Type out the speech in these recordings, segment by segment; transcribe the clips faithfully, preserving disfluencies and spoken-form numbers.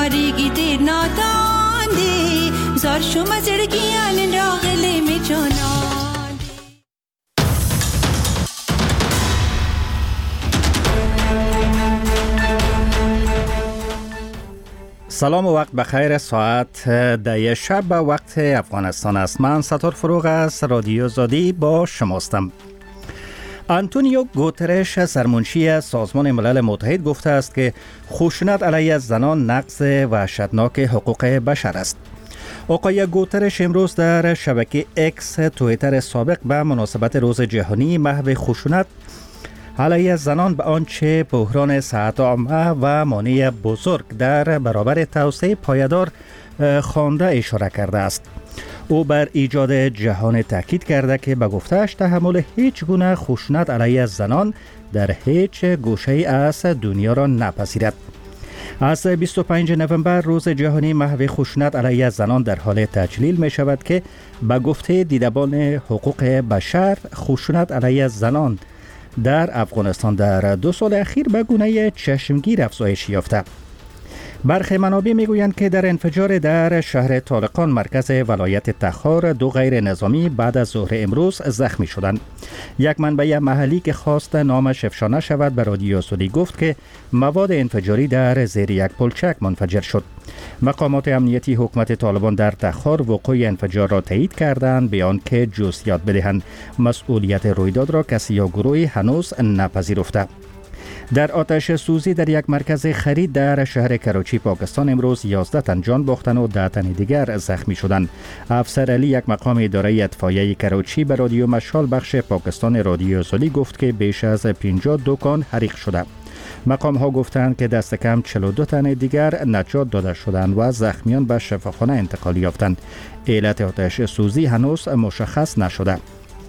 ماری گیتیر ناداندی زار شما زرگیان راغلی می جانان. سلام و وقت بخیر. ساعت ده شب به وقت افغانستان است. من ستار فروغ از رادیو آزادی با شماستم. آنتونیو گوترش سرمنشی سازمان ملل متحد گفته است که خشونت علیه زنان نقض وحشتناک حقوق بشر است. آقای گوترش امروز در شبکه اکس توییتر سابق به مناسبت روز جهانی محو خشونت علیه زنان به آنچه بحران صحت عامه و مانع بزرگ در برابر توسعه پایدار خوانده اشاره کرده است. او بر ایجاد جهان تاکید کرده که به گفته‌اش تحمل هیچ گونه خشونت علیه زنان در هیچ گوشه‌ای از دنیا را نپذیرد. از بیست و پنجم نوامبر روز جهانی محو خشونت علیه زنان در حال تجلیل می شود که به گفته دیدبان حقوق بشر خشونت علیه زنان در افغانستان در دو سال اخیر به گونه چشمگیر افزایش یافته. برخی منابع میگویند که در انفجار در شهر طالقان مرکز ولایت تخار دو غیر نظامی بعد از ظهر امروز زخمی شدند. یک منبع محلی که خواست نامش افشا نشود به رادیو آزادی گفت که مواد انفجاری در زیر یک پلچک منفجر شد. مقامات امنیتی حکومت طالبان در تخار وقوع انفجار را تایید کردند به آنکه جزئیات بدهند. مسئولیت رویداد را کسی یا گروهی هنوز نپذیرفته. در آتش سوزی در یک مرکز خرید در شهر کراچی پاکستان امروز یازده تن جان باختند و ده تن دیگر زخمی شدند. افسر علی یک مقام اداره اطفائیه کراچی به رادیو مشال بخش پاکستان رادیو آزادی گفت که بیش از پنجاه دکان حریق شده. مقام ها گفتند که دست کم چهل و دو تن دیگر نجات داده شدند و زخمیان به شفاخانه انتقال یافتند. علت آتش سوزی هنوز مشخص نشده.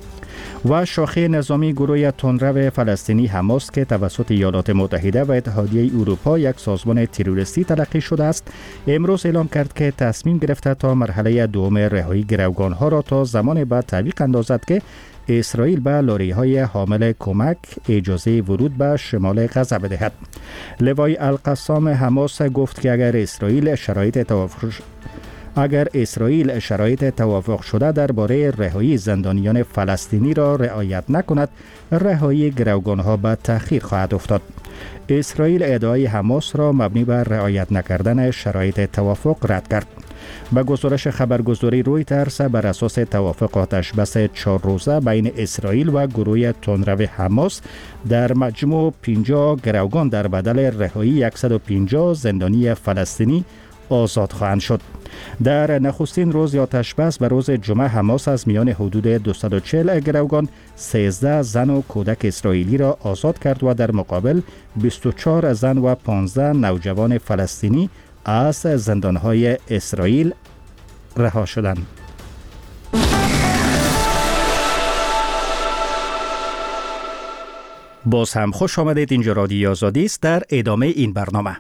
و شاخه نظامی گروه تندرو فلسطینی حماس که توسط ایالات متحده و اتحادیه اروپا یک سازمان تروریستی تلقی شده است امروز اعلام کرد که تصمیم گرفته تا مرحله دوم رهایی گروگانها را تا زمان بعد تعویق اندازد که اسرائیل به لاری‌های حامل کمک اجازه ورود به شمال غزه بدهد. لوای القسام حماس گفت که اگر اسرائیل شرایط توافق اگر اسرائیل شرایط توافق شده درباره رهایی زندانیان فلسطینی را رعایت نکند، رهایی گروگانها به تأخیر خواهد افتاد. اسرائیل ادعای حماس را مبنی بر رعایت نکردن شرایط توافق رد کرد. به گزارش خبرگزاری رویترز بر اساس توافق آتش بس چهار روزه بین اسرائیل و گروه تندرو حماس در مجموع پنجاه گروگان در بدل رهایی صد و پنجاه زندانی فلسطینی آزاد خواهند شد. در نخستین روز آتش بس به روز جمعه حماس از میان حدود دویست و چهل گروگان سیزده زن و کودک اسرائیلی را آزاد کرد و در مقابل بیست و چهار زن و پانزده نوجوان فلسطینی از زندانهای اسرائیل رها شدند. باز هم خوش آمدید. اینجا رادیو آزادی است. در ادامه این برنامه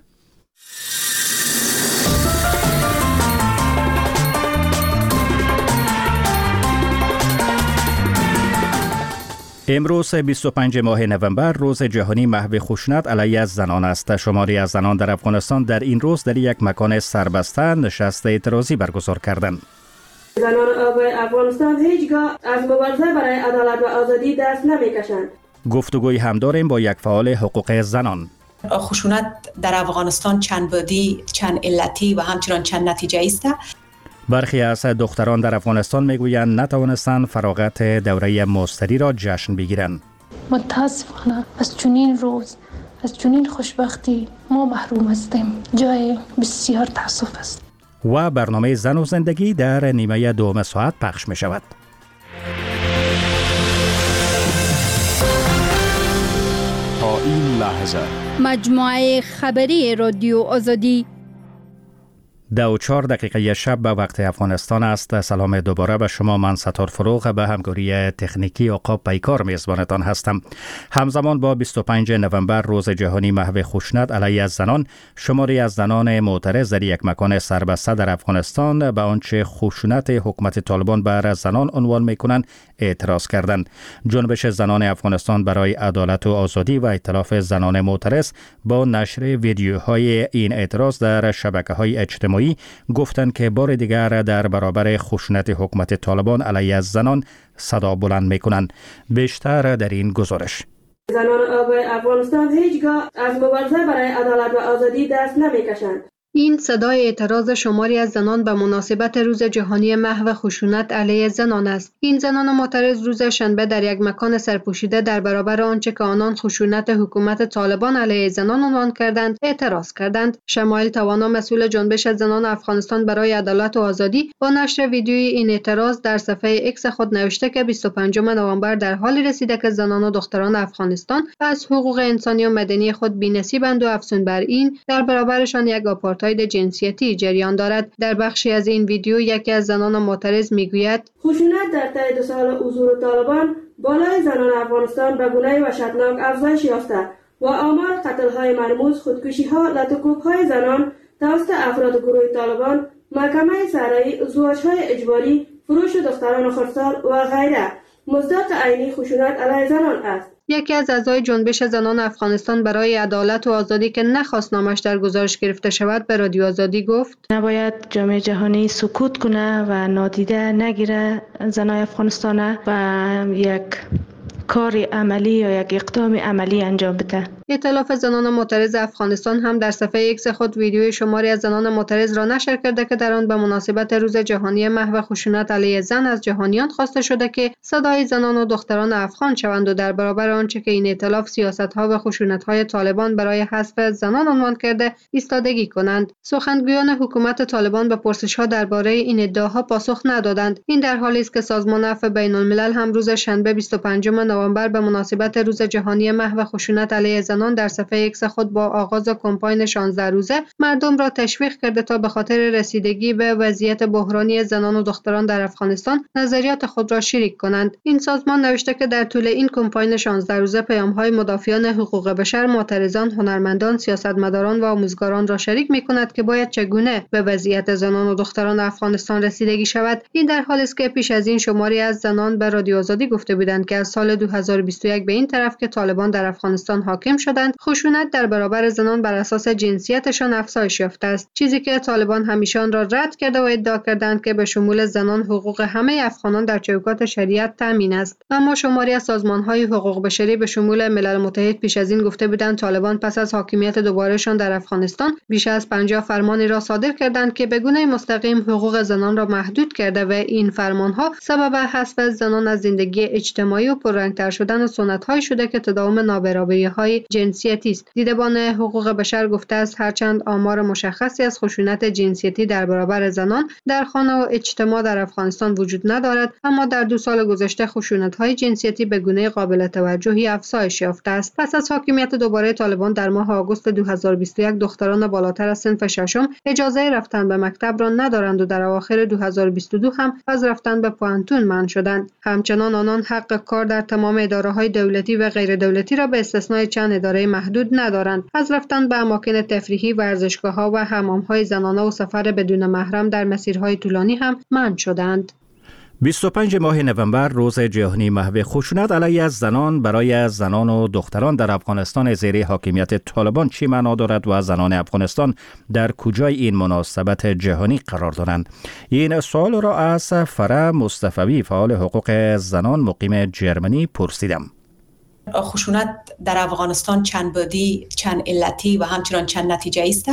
امروز بیست و پنجم ماه نوامبر روز جهانی محو خشونت علیه زنان است. شماری از زنان در افغانستان در این روز در یک مکان سربسته نشست اعتراضی برگزار کردند. زنان افغانستان هیچگاه از مبارزه برای عدالت و آزادی دست نمی‌کشند. گفتگوی هم داریم با یک فعال حقوق زنان. خشونت در افغانستان چند بعدی، چند علتی و همچنان چند نتیجه است. برخی از دختران در افغانستان میگویند نتوانستند فراغت دوره ماستری را جشن بگیرند. متاسفانه از چنین روز، از چنین خوشبختی ما محروم هستیم. جای بسیار تاسف است. و برنامه زن و زندگی در نیمه دوم ساعت پخش می شود. تا این لحظه مجموعه خبری رادیو آزادی. دو و چهار دقیقه شب به وقت افغانستان است. سلام دوباره به شما. من ستار فروغ به همکاری تکنیکی عقاب پیکار میزبانتان هستم. همزمان با بیست و پنجم نوامبر روز جهانی محو خشونت علیه زنان، شماری از زنان معترض در یک مکان سربسته در افغانستان به آنچه خشونت حکومت طالبان بر زنان عنوان میکنند اعتراض کردند. جنبش زنان افغانستان برای عدالت و آزادی و ائتلاف زنان معترض با نشر ویدیوهای این اعتراض در شبکه‌های اجتماعی گفتند که بار دیگر در برابر خشونت حکومت طالبان علیه زنان صدا بلند میکنند. بیشتر در این گزارش. زنان آبای افغانستان هیچگاه از مبارزه برای عدالت و آزادی دست نمیکشند. این صدای اعتراض شماری از زنان به مناسبت روز جهانی محو خشونت علیه زنان است. این زنان معترض روز شنبه در یک مکان سرپوشیده در برابر آنچه که آنان خشونت حکومت طالبان علیه زنان عنوان کردند اعتراض کردند. شمایل توانا، مسئول جنبش زنان افغانستان برای عدالت و آزادی، با نشر ویدیوی این اعتراض در صفحه ایکس خود نوشته که بیست و پنجم نوامبر در حالی رسیده که زنان و دختران افغانستان از حقوق انسانی و مدنی خود بی‌نصیبند و افزون بر این در برابرشان یک آپارتاید جنسیتی جریان دارد. در بخشی از این ویدیو یکی از زنان معترض میگوید خشونت در طی دو سال حضور طالبان بالای زنان افغانستان به گونه وحشتناک افزایش یافته و آمار قتل‌های مرموز، خودکشی‌ها، لطوکوب‌های زنان توسط افراد گروه طالبان، محکمه سرایی، ازدواج‌های اجباری، فروش دختران خردسال و غیره مصداق عینی خشونت علیه زنان است. یکی از اعضای جنبش زنان افغانستان برای عدالت و آزادی که نخواست نامش در گزارش گرفته شود به رادیو آزادی گفت: نباید جامعه جهانی سکوت کنه و نادیده نگیره زنای افغانستان و یک کار عملی یا یک اقدام عملی انجام بده. ائتلاف زنان معترض افغانستان هم در صفحه ایکس خود ویدیوی شماری از زنان معترض را نشر کرده که در آن به مناسبت روز جهانی محو خشونت علیه زن از جهانیان خواسته شده که صدای زنان و دختران افغان شوند و در برابر آنچه که این ائتلاف سیاست‌ها و خشونت‌های طالبان برای حذف زنان عنوان کرده ایستادگی کنند. سخنگویان حکومت طالبان به پرسش‌ها درباره این ادعاها پاسخ ندادند. این در حالی است که سازمان عفو بین‌الملل هم روز شنبه بیست و پنجم نوامبر به مناسبت روز جهانی محو خشونت علیه زنان در صفحه ایکس خود با آغاز کمپاین شانزده روزه مردم را تشویق کرده تا به خاطر رسیدگی به وضعیت بحرانی زنان و دختران در افغانستان نظریات خود را شریک کنند. این سازمان نوشته که در طول این کمپاین شانزده روزه پیام‌های مدافعان حقوق بشر، معترضان، هنرمندان، سیاستمداران و آموزگاران را شریک می‌کند که باید چگونه به وضعیت زنان و دختران افغانستان رسیدگی شود. این در حالی است که پیش از این شماری از زنان به رادیو آزادی گفته بودند که از سال دو هزار و بیست و یک به این طرف که طالبان در افغانستان حاکم شدند، خشونت در برابر زنان بر اساس جنسیتشان افزایش یافته است، چیزی که طالبان همیشه آن را رد کرده و ادعا کردند که به شمول زنان حقوق همه افغانان در چوکات شریعت تامین است. اما شماری از سازمان‌های حقوق بشری به شمول ملل متحد پیش از این گفته بودند طالبان پس از حاکمیت دوبارهشان در افغانستان بیش از پنجاه فرمانی را صادر کردند که به گونه مستقیم حقوق زنان را محدود کرده و این فرمان‌ها سبب حذف زنان از زندگی اجتماعی و پررنگ‌تر شدن سنت‌های شده که تداوم نابرابری‌های جنسیتی است. دیدبان حقوق بشر گفته است هرچند آمار مشخصی از خشونت جنسیتی در برابر زنان در خانه و اجتماع در افغانستان وجود ندارد، اما در دو سال گذشته خشونت‌های جنسیتی به گونه قابل توجهی افزایش یافته است. پس از حاکمیت دوباره طالبان در ماه آگوست دو هزار و بیست و یک دختران بالاتر از صنف ششم اجازه رفتن به مکتب را ندارند و در اواخر دو هزار و بیست و دو هم از رفتن به پوانتون منع شدند. همچنان آنان حق کار در تمام اداره‌های دولتی و غیر دولتی را به استثنای چند اداره محدود ندارند. از رفتن به اماکن تفریحی، ورزشگاه‌ها و حمام‌های زنانه و سفر بدون محرم در مسیرهای طولانی هم منع شدند. بیست و پنجم ماه نوامبر روز جهانی محو خشونت علیه زنان برای زنان و دختران در افغانستان زیر حاکمیت طالبان چی معنا دارد و زنان افغانستان در کجای این مناسبت جهانی قرار دارند؟ این سوال را از فرح مصطفی، فعال حقوق زنان مقیم جرمنی پرسیدم. خشونت در افغانستان چند بعدی، چند علتی و همچنان چند نتیجه است.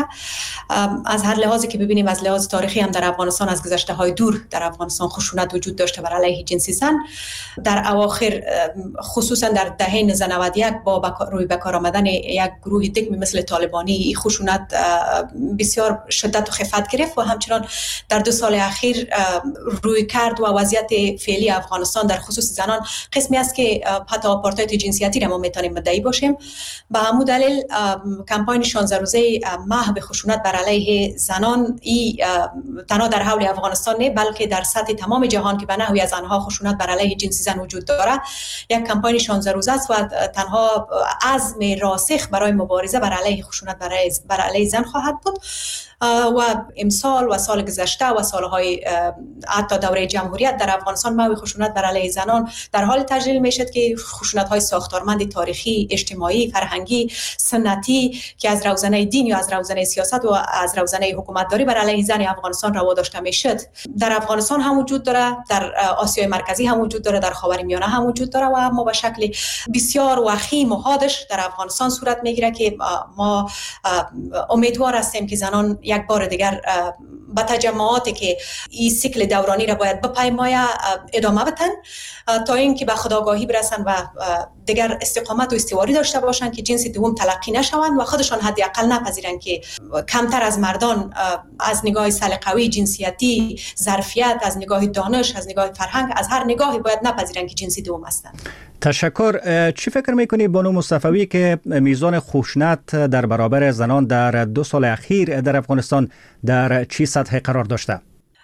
از هر لحاظی که ببینیم، از لحاظ تاریخی هم در افغانستان از گذشته های دور در افغانستان خشونت وجود داشته بر علیه جنسی زن. در اواخر خصوصا در دهه نود و یک با روی بکار آمدن یک گروه دگمی مثل طالبانی خشونت بسیار شدت و خفت گرفت و همچنان در دو سال اخیر روی کرد و وضعیت فعلی افغانستان در خصوص زنان قسمی است که حتی آپارتاید جنسی جنسیتی را ما میتونیم مدعی باشیم. به همون دلیل کمپاین شانزده روزه محو خشونت بر علیه زنان ای تنها در حول افغانستان نه بلکه در سطح تمام جهان که به نحوی از آنها خشونت بر علیه جنسی زن وجود داره یک کمپاین شانزده روزه است و تنها عزم راسخ برای مبارزه بر علیه خشونت بر علیه زن خواهد بود. و امسال و سال گذشته و سالهای حتی دوره جمهوریت در افغانستان محو خشونت بر علیه زنان در حال تجلیل میشد که خشونت‌های ساختارمند تاریخی، اجتماعی، فرهنگی، سنتی که از روزنه دین یا از روزنه سیاست و از روزنه حکومتداری بر علیه زن افغانستان روا داشته میشد در افغانستان هم وجود داره، در آسیای مرکزی هم وجود داره، در خاورمیانه هم وجود داره و ما به شکل بسیار وخیم و حادش در افغانستان صورت میگیره که ما امیدوار هستیم که زنان یک بار دیگر با تجمعاتی که این سیکل دورانی را باید بپیمایه ادامه بدن تا اینکه به خودآگاهی برسن و دیگر استقامت و استواری داشته باشن که جنس دوم تلقی نشوند و خودشان حداقل نپذیرن که کمتر از مردان از نگاه سلیقه‌ای، جنسیتی، ظرفیت، از نگاه دانش، از نگاه فرهنگ، از هر نگاهی باید نپذیرن که جنسی دوم هستند. تشکر. چی فکر میکنی بانو مصطفی که میزان خشونت در برابر زنان در دو سال اخیر در افغانستان در چی سطح قرار داشته؟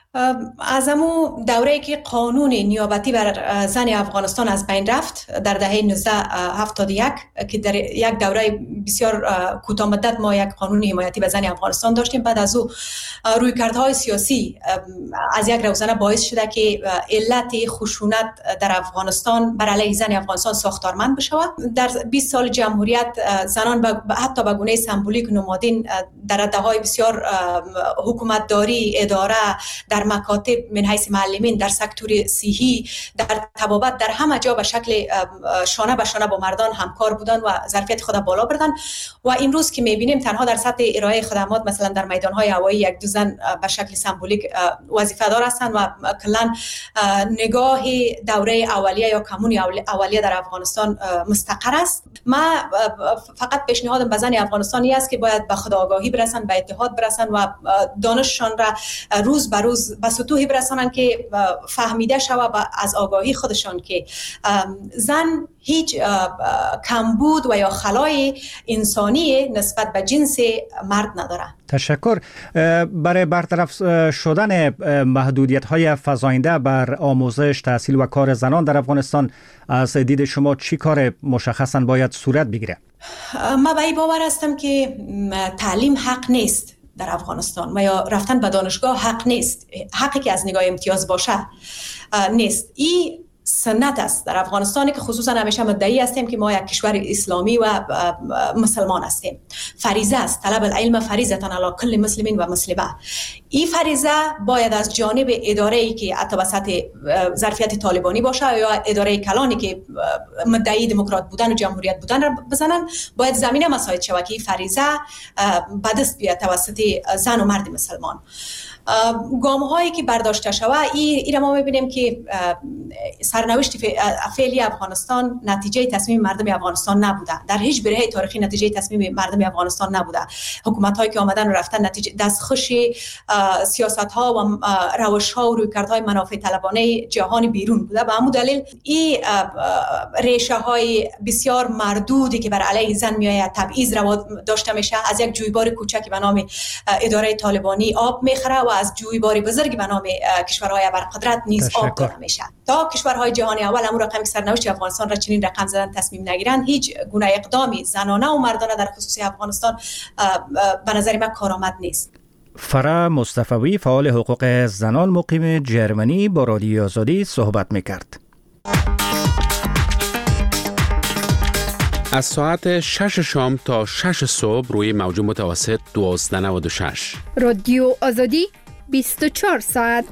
از همون دوره‌ای که قانون نیابتی بر زن افغانستان از بین رفت در دهه نوزده هفتاد و یک که در یک دوره بسیار کوتاه مدت ما یک قانون حمایتی به زن افغانستان داشتیم، بعد از او رویکردهای سیاسی از یک روزنه باعث شده که علت خشونت در افغانستان بر علیه زن افغانستان ساختارمند بشه. در بیست سال جمهوریت زنان با حتی به گونه سمبولیک نمادین در رده‌های بسیار حکومتداری، اداره، در مکاتب من حیث معلمین، در سکتور صحی، در طبابت، در همه جا به شکل شانه به شانه با مردان همکار بودن و ظرفیت خود بالا بردن و امروز که میبینیم تنها در سطح ارائه خدمات مثلا در میدانهای هوایی یک دو زن به شکل سمبولیک وظیفه دار هستند و کلا نگاه دوره اولیه یا کمون اولیه در افغانستان مستقر است. ما فقط پیشنهادم به زن افغانستانی است که باید به خودآگاهی برسن، به اتحاد برسن و دانششان را روز به روز به سطوحی برسانن که فهمیده شود و از آگاهی خودشان که زن هیچ کمبود و یا خلای انسانی نسبت به جنس مرد نداره. تشکر. برای برطرف شدن محدودیت‌های فزاینده بر آموزش، تحصیل و کار زنان در افغانستان از دید شما چی کار مشخصاً باید صورت بگیره؟ من به این باور هستم که تعلیم حق نیست در افغانستان و یا رفتن به دانشگاه حق نیست، حقی که از نگاه امتیاز باشه نیست. این سنت است در افغانستانی که خصوصا همیشه مدعی هستیم که ما یک کشور اسلامی و مسلمان هستیم. فریضه است، طلب العلم فریضه علی کل مسلمین و مسلمه. این فریضه باید از جانب اداره‌ای که حتی به سطح ظرفیت طالبانی باشه یا اداره کلانی که مدعی دموکرات بودن و جمهوریت بودن را بزنن، باید زمینه مساعد شود که فریضه به دست بیاد توسط زن و مرد مسلمان. گام هایی که برداشته شده این ما میبینیم که سرنوشت فعلی افغانستان نتیجه تصمیم مردم افغانستان نبوده، در هیچ برهه تاریخی نتیجه تصمیم مردم افغانستان نبوده. حکومت هایی که آمدن و رفتن نتیجه دستخوش سیاست ها و روش ها و رویکردهای منافع طلبانه جهان بیرون بوده. به همون دلیل این ریشه های بسیار مردودی که بر علیه زن میآید تبعیض روا داشته میشه، از یک جویبار کوچکی به نام اداره طالبانی آب میخره و از جویباری بزرگی به نام کشورهای ابرقدرت نیز آب داده میشه. تا کشورهای جهانی اول امور رقم که سرنوشت افغانستان را چنین رقم زدن تصمیم نگیرن، هیچ گونه اقدامی زنانه و مردانه در خصوص افغانستان به نظر من کارآمد نیست. فرا مصطفی، فعال حقوق زنان مقیم جرمنی، با رادیو آزادی صحبت میکرد. از ساعت شش شام تا شش صبح روی موج متوسط دوازده و نود و شش. رادیو آزادی بیست و چهار ساعت.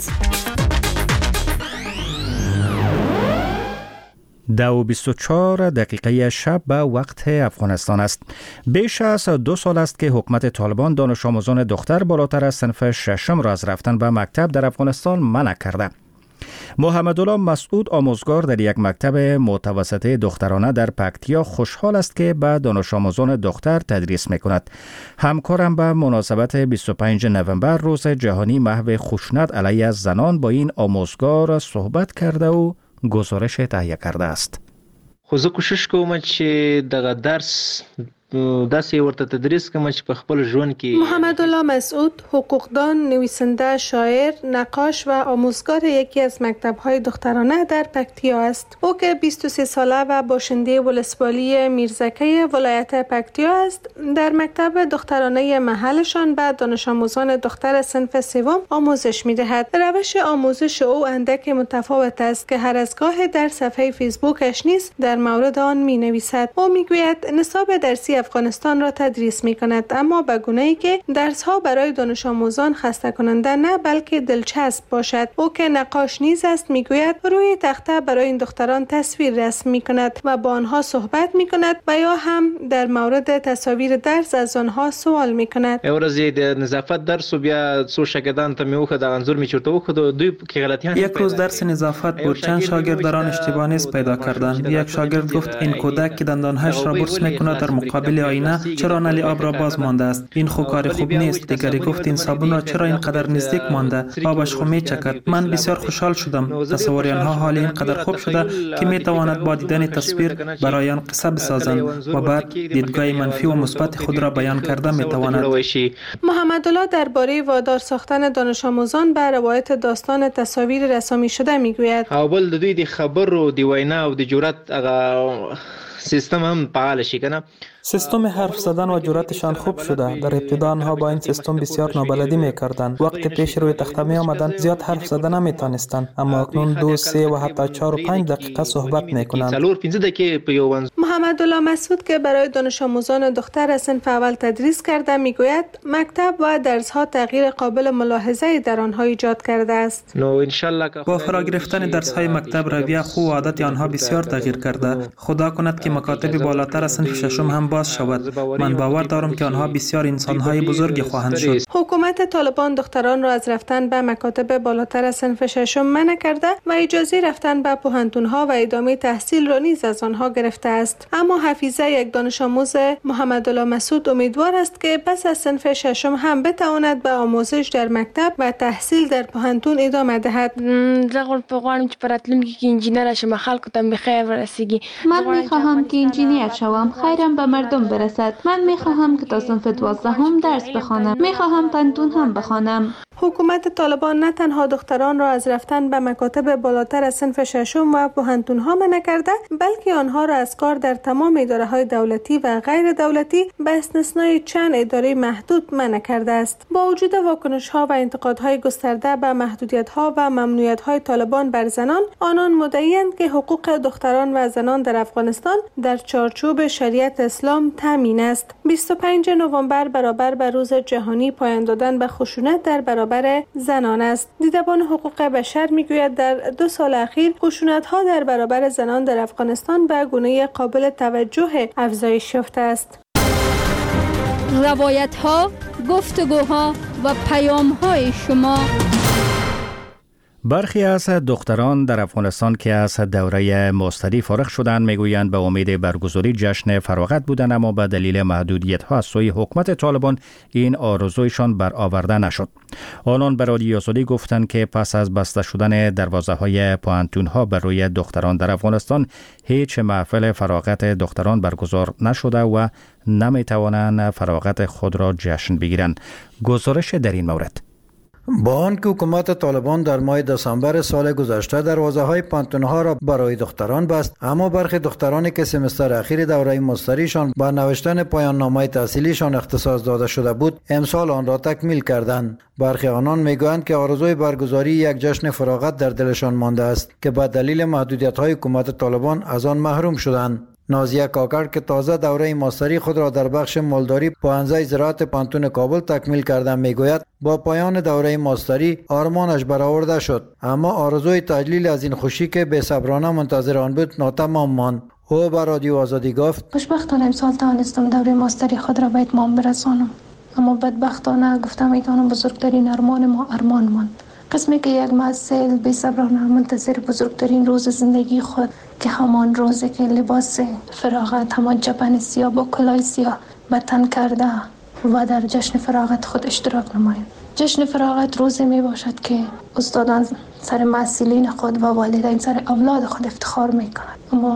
دو و بیست و چهار دقیقه شب به وقت افغانستان است. بیش از دو سال است که حکومت طالبان دانش آموزان دختر بالاتر از صنف ششم را از رفتن به مکتب در افغانستان منع کرده. محمدالله مسعود، آموزگار در یک مکتب متوسطه دخترانه در پکتیا، خوشحال است که به دانش آموزان دختر تدریس میکند. همکارم به مناسبت بیست و پنجم نوامبر روز جهانی محو خشونت علیه زنان با این آموزگار صحبت کرده و گزارش تهیه کرده است. خو زه کوشش کوم چې دغه درس داسې ورته تدریس کوم چې په خپل ژوند کې. محمد الله مسعود حقوقدان، نویسنده، شاعر، نقاش و آموزگار یکی از مکتب‌های دخترانه در پکتیا است. او که بیست و سه ساله و باشنده ولسوالی میرزکه ولایت پکتیا است، در مکتب دخترانه محلشان به دانش آموزان دختر صنف سوم آموزش می‌دهد. روش آموزش او اندک متفاوت است که هر از گاه در صفحه فیسبوکش نیز در مورد آن می‌نویسد. او می‌گوید نصاب درسی افغانستان را تدریس می کند، اما به گونه‌ای که درس ها برای دانش آموزان خسته کننده نه بلکه دلچسب باشد. او که نقاش نیز است میگوید روی تخته برای این دختران تصویر رسم می کند و با آنها صحبت می کند و یا هم در مورد تصاویر درس از آنها سوال می کند. ورځې د نظافت درس بیا څو شاګردان ته مې وخت د انځور می چرته وخت دوی کې غلطیان. یک روز درس نظافت بود، چند شاگرد در آن اشتباه نیز پیدا کردند. یک شاگرد گفت این کودک که دندانهایش را برس می کند در مقابل آینه چرا نلی آب را باز مانده است؟ این خو کار خوب نیست. دیگری گفت این صابون را چرا اینقدر نزدیک مانده؟ آبش خو میچکد. من بسیار خوشحال شدم. تصور آنها حال اینقدر خوب شده که میتواند با دیدن تصویر برای آن قصه بسازند و بعد دیدگاه منفی و مثبت خود را بیان کرده میتواند. محمد الله درباره وادار ساختن دانش آموزان به روایت داستان تصاویر رسامی شده میگوید. او بل د دوی د خبر او د وینا او د جرأت هغه سیستم هم فعال شي کنه. سیستم حرف زدن و جرأتشان خوب شده. در ابتدا آنها با این سیستم بسیار نابلدی میکردند. وقت پیش روی تخته می آمدند زیاد حرف زدن نمیتونستند، اما اکنون دو سه و حتی چهار و پنج دقیقه صحبت میکنند. محمد الله مسعود که برای دانش آموزان دختر از صنف اول تدریس کرده میگوید مکتب و درس ها تغییر قابل ملاحظه در آنها ایجاد کرده است. با فرا گرفتن درس های مکتب رویه خو و عادت آنها بسیار تغییر کرده. خدا کند که مکاتب بالاتر از صنف ششم هم باز شود. من باور دارم که آنها بسیار انسان‌های بزرگی خواهند شد. حکومت طالبان دختران را از رفتن به مکاتب بالاتر از صنف ششم منع کرده و اجازه رفتن به پوهنتون‌ها و ادامه تحصیل را نیز از آنها گرفته است. اما حفیظه یک دانش آموز محمد الله مسعود امیدوار است که پس از صنف ششم هم بتواند به آموزش در مکتب و تحصیل در پوهنتون ادامه دهد. زغور پغوانم چې پراتلونکي کې انجینر شم، خلکو ته بخیر ورسیږي. من می‌خواهم که انجینیر شوم، خیرم به مردم برسد. من می‌خواهم که تا صنف دوازدهم درس بخوانم. می‌خواهم پنتون هم بخوانم. حکومت طالبان نه تنها دختران را از رفتن به مکاتب بالاتر از صنف ششم و پوهنتون‌ها منع کرده، بلکه آنها را از کار در تمام اداره‌های دولتی و غیر دولتی به استثنای چند اداره محدود منع کرده است. با وجود واکنش‌ها و انتقادهای گسترده به محدودیت‌ها و ممنوعیت‌های طالبان بر زنان، آنان مدعی‌اند که حقوق دختران و زنان در افغانستان در چارچوب شریعت اسلام تامین است. بیست و پنجم نوامبر برابر با روز جهانی پایان دادن به خشونت در برابر زنان است. دیدبان حقوق بشر میگوید در دو سال اخیر خشونت‌ها در برابر زنان در افغانستان به گونه قابل توجه افزایش یافته است. روایت‌ها، گفتگوها و پیام‌های شما. برخی از دختران در افغانستان که از دوره ماستری فارغ شدند میگویند به امید برگزاری جشن فراغت بودند، اما به دلیل محدودیت‌ها از سوی حکومت طالبان این آرزویشان برآورده نشد. آنان به رادیو آزادی گفتند که پس از بسته شدن دروازه‌های پوهنتون‌ها بر روی دختران در افغانستان هیچ محفل فراغت دختران برگزار نشده و نمی‌توانند فراغت خود را جشن بگیرند. گزارش در این مورد. با آنکه حکومت طالبان در ماه دسامبر سال گذشته دروازه های پانتون‌ها را برای دختران بست، اما برخی دخترانی که سمستر اخیر دوره ماستریشان با نوشتن پایان نامه تحصیلیشان اختصاص داده شده بود امسال آن را تکمیل کردند. برخی آنان میگویند که آرزوی برگزاری یک جشن فراغت در دلشان مانده است که به دلیل محدودیت‌های حکومت طالبان از آن محروم شدند. نازیه کاکر که تازه دوره ماستری خود را در بخش مالداری پوهنځی زراعت پانتون کابل تکمیل کرده میگوید با پایان دوره ماستری آرمانش برآورده شد، اما آرزوی تجلیل از این خوشی که بی‌صبرانه منتظر آن بود ناتمام ماند. او به رادیو آزادی گفت خوشبختانه امسال توانستم دوره ماستری خود را به اتمام برسانم، اما بدبختانه گفتم ایتان بزرگترین ارمان ما ارمان ماند. قسمی که یک محصل بی‌صبرانه منتظر بزرگترین روز زندگی خود که همان روزی که لباس فراغت، همان جبن سیاه با کلاه سیاه به تن کرده و در جشن فراغت خود اشتراک نمایند. جشن فراغت روزی می باشد که استادان سر محصلین خود و والدین سر اولاد خود افتخار می کنند، اما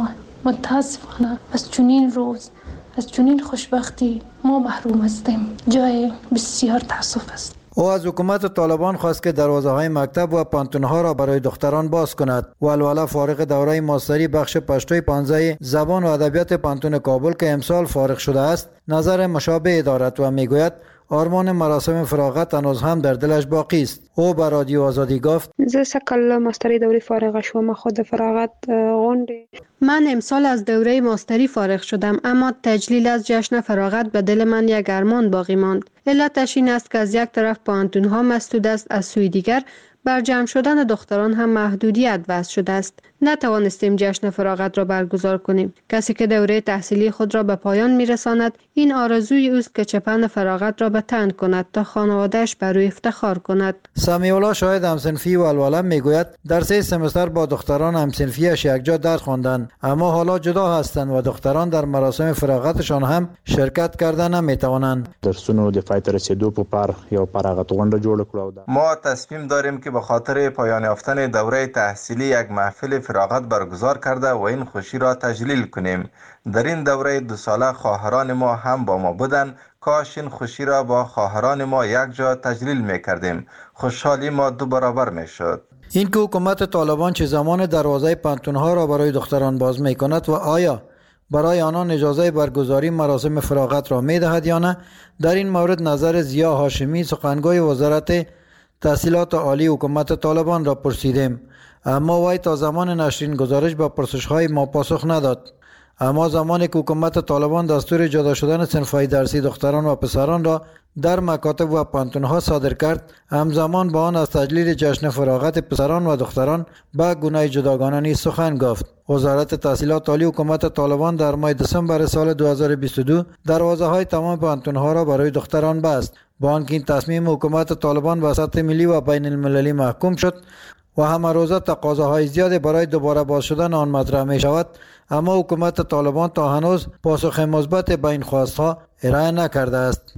متاسفانه از چنین روز، از چنین خوشبختی ما محروم هستیم. جای بسیار تاسف است. او از حکومت طالبان خواست که دروازه های مکتب و پانتونها را برای دختران باز کند. ولوله فارغ دوره ماستری بخش پشتوی پانزده زبان و ادبیات پانتون کابل که امسال فارغ شده است نظر مشابه دارد و میگوید آرمان مراسم فراغت هنوز هم در دلش باقی است. او به رادیو آزادی گفت: زه سکل ماستری دوره فارغ شدم، خود فراغت غونډه. من امسال از دوره ماستری فارغ شدم، اما تجلیل از جشن فراغت به دل من یک ارمان باقی ماند. علتش این است که از یک طرف پانتون ها مسدود است، از سوی دیگر بر جمع شدن دختران هم محدودیت وضع شده است. نتوانستیم جشن فراغت را برگزار کنیم. کسی که دوره تحصیلی خود را به پایان میرساند، این آرزوی اوست که چپن فراغت را به تن کند تا خانواده‌اش بر او افتخار کند. سمیع الله شاهد همسنفی ولوله میگوید در سه سمستر با دختران همسنفیش یکجا درس خواندند، اما حالا جدا هستند و دختران در مراسم فراغتشان هم شرکت کرده نمیتوانند. درسونو د فایت رسیدو په پار یو فراغت غونډه جوړ کړو. ما تصمیم داریم که به خاطر پایان یافتن دوره تحصیلی یک محفل فراغت برگزار کرده و این خوشی را تجلیل کنیم. در این دوره دو ساله خواهران ما هم با ما بودند. کاش این خوشی را با خواهران ما یک جا تجلیل می کردیم. خوشحالی ما دو برابر می شد. این که حکومت طالبان چه زمان دروازه پانتونها را برای دختران باز می کند و آیا برای آنان اجازه برگزاری مراسم فراغت را می دهد یا نه، در این مورد نظر ضیا هاشمی سخنگوی وزارت تحصیلات عالی حکومت طالبان را پرسیدیم، اما وی تا زمان نشرین گزارش با پرسش‌های ما پاسخ نداد. اما زمانی که حکومت طالبان دستور جدا شدن صنف‌های درسی دختران و پسران را در مکاتب و پانتون‌ها صادر کرد، همزمان با آن از تجلیل جشن فراغت پسران و دختران به گونه جداگانه نیز سخن گفت. وزارت تحصیلات عالی حکومت طالبان در ماه دسامبر سال دو هزار و بیست و دو دروازه‌های تمام پانتون‌ها را برای دختران بست. با آنکه این تصمیم حکومت طالبان به سطح ملی و بین المللی محکوم شد و همه روزه تقاضاهای زیادی برای دوباره باز شدن آن مطرح می شود، اما حکومت طالبان تا هنوز پاسخ مثبت به این خواستها ارائه نکرده است.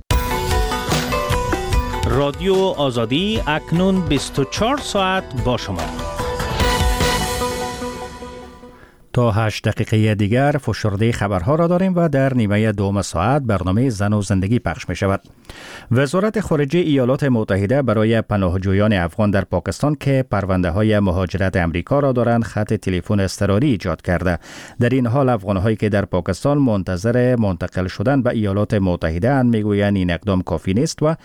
رادیو آزادی اکنون بیست و چهار ساعت با شما. تا هشت دقیقه دیگر فشرده خبرها را داریم و در نیمه دوم ساعت برنامه زن و زندگی پخش می شود. وزارت خارجه ایالات متحده برای پناهجویان افغان در پاکستان که پرونده های مهاجرت امریکا را دارند خط تلفن اضطراری ایجاد کرده. در این حال افغان هایی که در پاکستان منتظر منتقل شدن به ایالات متحده اند میگویند این اقدام کافی نیست و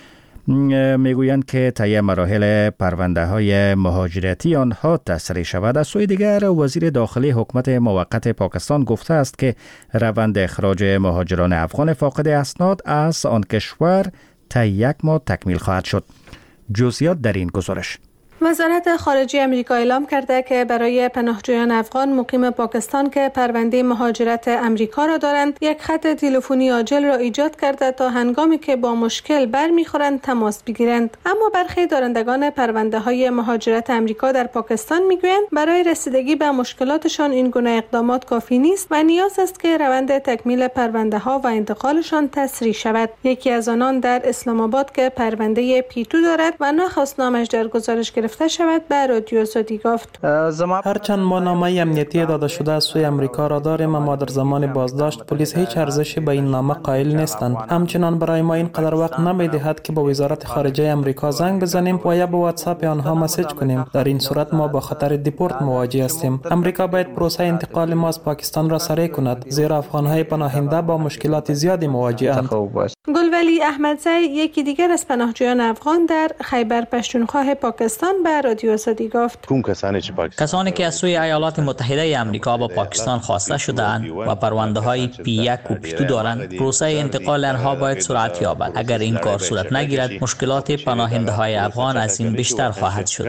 میگویند که طی مراحل پرونده های مهاجرتی آنها تسریع شود. از سوی دیگر وزیر داخلی حکومت موقت پاکستان گفته است که روند اخراج مهاجران افغان فاقد اسناد از آن کشور طی یک ماه تکمیل خواهد شد. جزئیات در این گزارش. وزارت خارجه امریکا اعلام کرده که برای پناهجویان افغان مقیم پاکستان که پرونده مهاجرت امریکا را دارند یک خط تلفنی عاجل را ایجاد کرده تا هنگامی که با مشکل برمیخورند تماس بگیرند. اما برخی دارندگان پرونده های مهاجرت امریکا در پاکستان میگویند برای رسیدگی به مشکلاتشان این گونه اقدامات کافی نیست و نیاز است که روند تکمیل پرونده ها و انتقالشان تسریع شود. یکی از آنان در اسلام آباد که پرونده پیتو دارد و نخواست نامش در گزارش گرفته شود به رادیو آزادی گفت: هرچند ما نامه امنیتی داده شده از سوی امریکا را داریم، اما در زمان بازداشت پلیس هیچ ارزشی به این نامه قائل نیستند. همچنان برای ما این قدر وقت نمی‌دهد که به وزارت خارجه امریکا زنگ بزنیم و یا به واتساپ آنها مسیج کنیم. در این صورت ما با خطر دیپورت مواجه هستیم. امریکا باید پروسه انتقال ما از پاکستان را سریع کند، زیرا افغان‌های پناهنده با مشکلات زیادی مواجه‌اند. گلولی احمدزی یکی دیگر از پناهجویان افغان در خیبر پختونخوا پاکستان به رادیو آزادی گفت: کسانی که از سوی ایالات متحده آمریکا به پاکستان خواسته شده‌اند و پرونده های پی یک و پی دو دارند، پروسه انتقال آنها باید سرعت یابد. اگر این کار صورت نگیرد، مشکلات پناهنده های افغان از این بیشتر خواهد شد.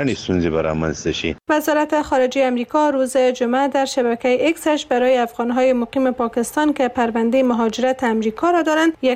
وزارت خارجه آمریکا روز جمعه در شبکه اکسش برای افغان‌های مقیم پاکستان که پرونده مهاجرت آمریکا را دارند یک خط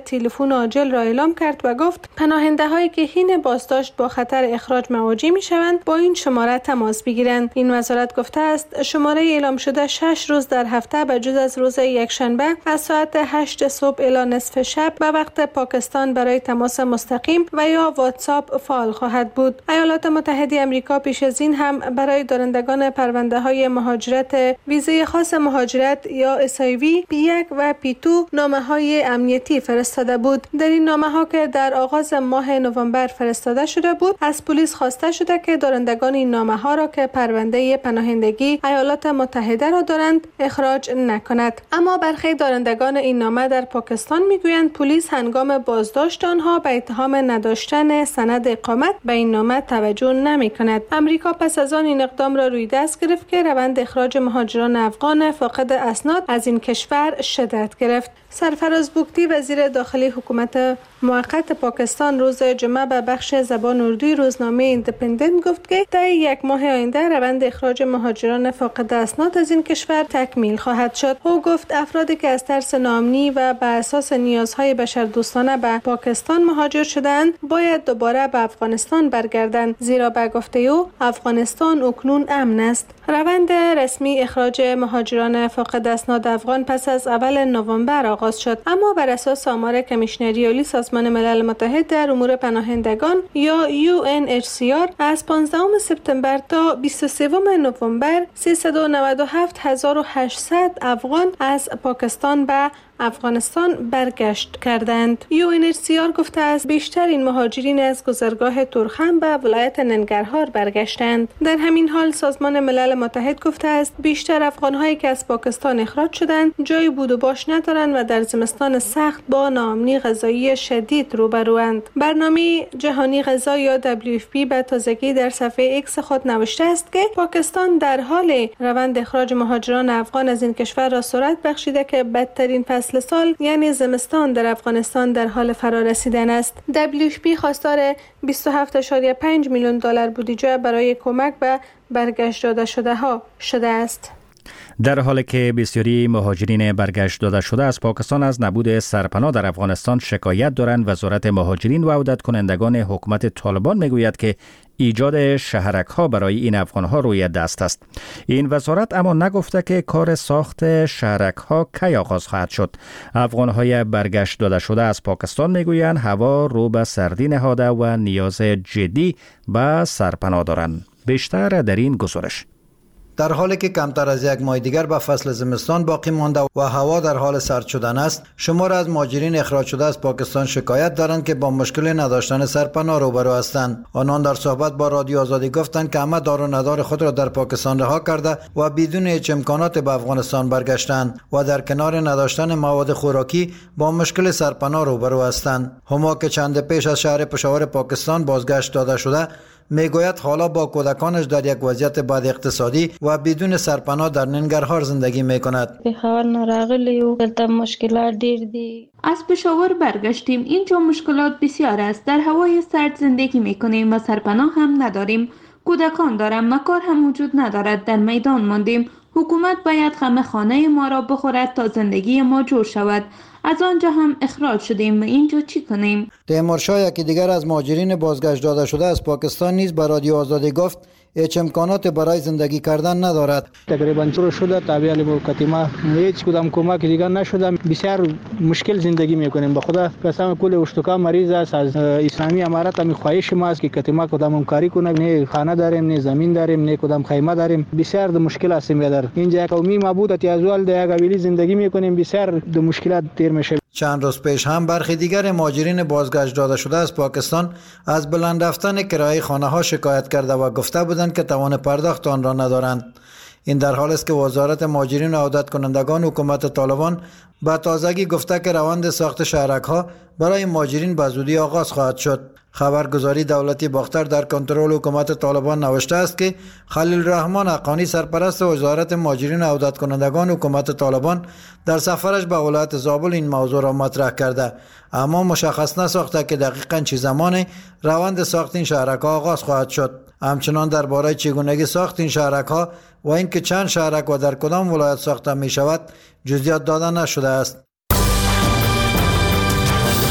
تلفن عاجل را اعلام کرد و گفت پناهنده هایی که حین بازداشت با خطر اخراج مواجه می شوند با این شماره تماس بگیرند. این وزارت گفته است شماره اعلام شده شش روز در هفته به جز از روز یکشنبه از ساعت هشت صبح الی نصف شب به وقت پاکستان برای تماس مستقیم و یا واتساپ فعال خواهد بود. ایالات متحده آمریکا پیش از این هم برای دارندگان پرونده های مهاجرت ویزه خاص مهاجرت یا اس آی وی پی یک و پی دو نامه های امنیتی فرستاده بود. در این نامه ها که در آغاز ماه نوامبر فرستاده شده بود از پلیس خواسته شده که دارندگان این نامه ها را که پرونده پناهندگی ایالات متحده را دارند اخراج نکند. اما برخی دارندگان این نامه در پاکستان میگویند پلیس هنگام بازداشت آنها به اتهام نداشتن سند اقامت به این نامه توجه نمی کند. امریکا پس از آن این اقدام را روی دست گرفت که روند اخراج مهاجران افغان فاقد اسناد از این کشور شدت گرفت. سرفراز بوگتی وزیر داخلی حکومت موقت پاکستان روز جمعه به بخش زبان اردوی روزنامه ایندیپندنت گفت که در یک ماه آینده روند اخراج مهاجران فاقد اسناد از این کشور تکمیل خواهد شد. او گفت افرادی که از ترس ناامنی و بر اساس نیازهای بشردوستانه به پاکستان مهاجر شدند باید دوباره به افغانستان برگردند، زیرا به گفته او افغانستان اکنون امن است. روند رسمی اخراج مهاجران فاقد اسناد افغان پس از اول نوامبر آغاز شد، اما بر اساس آمار کمیشنری عالی سازمان ملل متحد در امور پناهندگان یا یو ان اچ سی آر از پانزدهم سپتامبر تا بیست و سوم نوامبر سیصد و نود و هفت هزار و هشتصد افغان از پاکستان به افغانستان برگشت کردند. یو ان اچ سی آر گفته است بیشترین مهاجرین از گذرگاه تورخم به ولایت ننگرهار برگشتند. در همین حال سازمان ملل متحد گفته است بیشتر افغان‌هایی که از پاکستان اخراج شدند جای بود و باش ندارند و در زمستان سخت با ناامنی غذایی شدید روبروند. برنامه جهانی غذا یا دبلیو اف پی به تازگی در صفحه ایکس خود نوشته است که پاکستان در حال روند اخراج مهاجران افغان از این کشور را سرعت بخشیده که بدترین فصل سال یعنی زمستان در افغانستان در حال فرا رسیدن است. دبلیو اف پی خواستار بیست و هفت ممیز پنج میلیون دلار بودجه برای کمک به برگشت داده شده ها شده است. در حالی که بسیاری مهاجرین برگشت داده شده از پاکستان از نبود سرپناه در افغانستان شکایت دارند، وزارت مهاجرین و عودت کنندگان حکومت طالبان میگوید که ایجاد شهرک ها برای این افغان ها روی دست است. این وزارت اما نگفته که کار ساخت شهرک ها کی آغاز خواهد شد. افغان های برگشت داده شده از پاکستان میگویند هوا رو به سردی نهاده و نیاز جدی به سرپناه دارند. بیشتر در این گزارش. در حالی که کمتر از یک ماه دیگر به فصل زمستان باقی مانده و هوا در حال سرد شدن است، شمار از مهاجرین اخراج شده از پاکستان شکایت دارند که با مشکل نداشتن سرپناه روبرو هستند. آنان در صحبت با رادیو آزادی گفتند که همه دار و ندار خود را در پاکستان رها کرده و بدون هیچ امکانات به افغانستان برگشتند و در کنار نداشتن مواد خوراکی با مشکل سرپناه روبرو هستند. هما که چند پیش از شهر پشاور پاکستان بازگشت داده شده میگوید حالا با کودکانش در یک وضعیت بد اقتصادی و بدون سرپناه در ننگرهار زندگی میکند. به خبر نراغلی و دلتا مشکلات دیر دی. از پشاور برگشتیم. اینجا مشکلات بسیار است. در هوای سرد زندگی میکنیم و سرپناه هم نداریم. کودکان دارم، مکار هم وجود ندارد. در میدان ماندیم. حکومت باید غم خانه ما را بخورد تا زندگی ما جور شود. از آنجا هم اخراج شدیم و اینجا چی کنیم؟ تیمورشاه یکی دیگر از مهاجرین بازگشت داده شده از پاکستان نیز به رادیو آزادی گفت هیچ امکانات برای زندگی کردن ندارد. تقریبا طور شده طبیعی با کتیما هیچ کدام کمک دیگر نشده. بسیار مشکل زندگی میکنیم. به خدا قسم کل اشتکا مریض است. از اسلامی امارات می خواهش ما است که کتیما کدام همکاری کنه. نه خانه داریم، نه زمین داریم، نه کدام خیمه داریم. بسیار د مشکل هستیم در اینجا. قومی معبود ازوال در قبیله زندگی میکنیم. بسیار د مشکلات تیر میشه. چند روز پیش هم برخی دیگر مهاجرین بازگشت داده شده از پاکستان از بلند رفتن کرایه خانه ها شکایت کرده و گفته بودند که توان پرداخت آن را ندارند. این در حالی است که وزارت مهاجرین و عودت کنندگان حکومت طالبان به تازگی گفته که روند ساخت شهرک ها برای مهاجرین به زودی آغاز خواهد شد. خبرگزاری دولتی باختر در کنترل حکومت طالبان نوشته است که خلیل الرحمن حقانی سرپرست وزارت مهاجرین و عودت کنندگان حکومت طالبان در سفرش به ولایت زابل این موضوع را مطرح کرده، اما مشخص نساخته که دقیقاً چه زمانی روند ساخت این شهرک ها آغاز خواهد شد. همچنان درباره چگونگی ساخت این شهرک ها و اینکه چند شهرک و در کدام ولایت ساخته می شود جزئیات داده نشده است.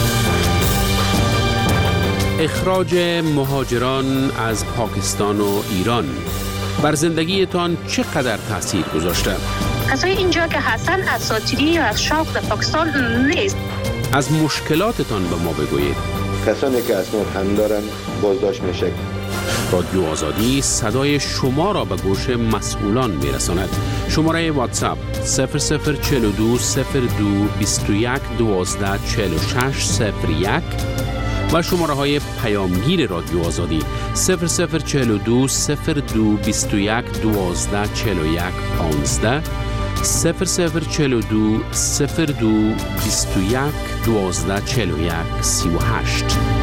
اخراج مهاجران از پاکستان و ایران بر زندگیتان چقدر تاثیر گذاشته؟ کسایی اینجا که هستن اساطیری یا از شاق در پاکستان نیست. از مشکلاتتان به ما بگویید. کسانی که اسناد هم دارن بازداشت میشه. رادیو آزادی صدای شما را به گوش مسئولان میرساند. شماره واتساپ صفر صفر چهل و دو صفر دو بیست و یک دوازده چهل و شش صفر یک و شماره های پیامگیر رادیو آزادی صفر صفر چهل و دو صفر دو بیست و یک دوازده چهل و یک پانزده صفر صفر چهل و دو صفر دو بیست و یک دوازده چهل و یک سی و هشت.